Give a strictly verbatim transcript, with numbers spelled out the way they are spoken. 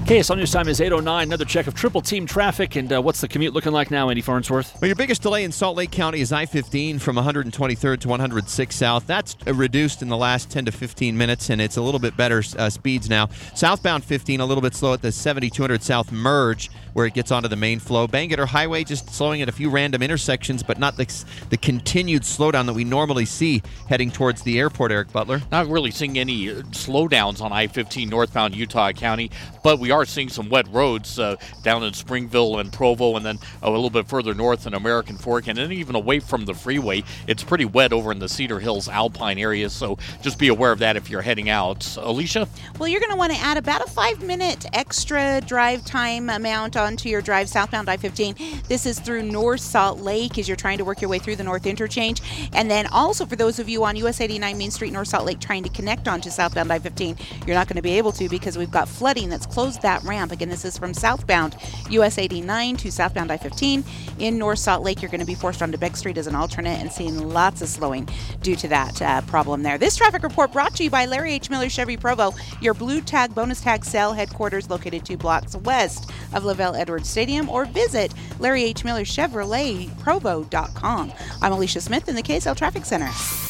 K S L News time is eight oh nine. Another check of triple team traffic. And uh, what's the commute looking like now, Andy Farnsworth? Well, your biggest delay in Salt Lake County is I fifteen from one hundred twenty-third to one hundred six South. That's uh, reduced in the last ten to fifteen minutes, and it's a little bit better uh, speeds now. Southbound fifteen, a little bit slow at the seventy-two hundred South merge, where it gets onto the main flow. Bangerter Highway just slowing at a few random intersections, but not the, the continued slowdown that we normally see heading towards the airport, Eric Butler. Not really seeing any slowdowns on I fifteen northbound Utah County, but we are seeing some wet roads uh, down in Springville and Provo, and then a little bit further north in American Fork, and then even away from the freeway. It's pretty wet over in the Cedar Hills Alpine area, so just be aware of that if you're heading out. Alicia? Well, you're going to want to add about a five-minute extra drive time amount onto your drive southbound I fifteen. This is through North Salt Lake as you're trying to work your way through the North Interchange. And then also for those of you on U S eighty-nine Main Street, North Salt Lake, trying to connect onto southbound I fifteen, you're not going to be able to because we've got flooding that's closed that ramp. Again, this is from southbound U S eighty-nine to southbound I fifteen. In North Salt Lake, you're going to be forced onto Beck Street as an alternate and seeing lots of slowing due to that uh, problem there. This traffic report brought to you by Larry H. Miller Chevy Provo, your blue tag bonus tag sale headquarters located two blocks west of Lavelle Edwards Stadium, or visit Larry H. Miller Chevrolet Provo dot com. I'm Alicia Smith in the K S L Traffic Center.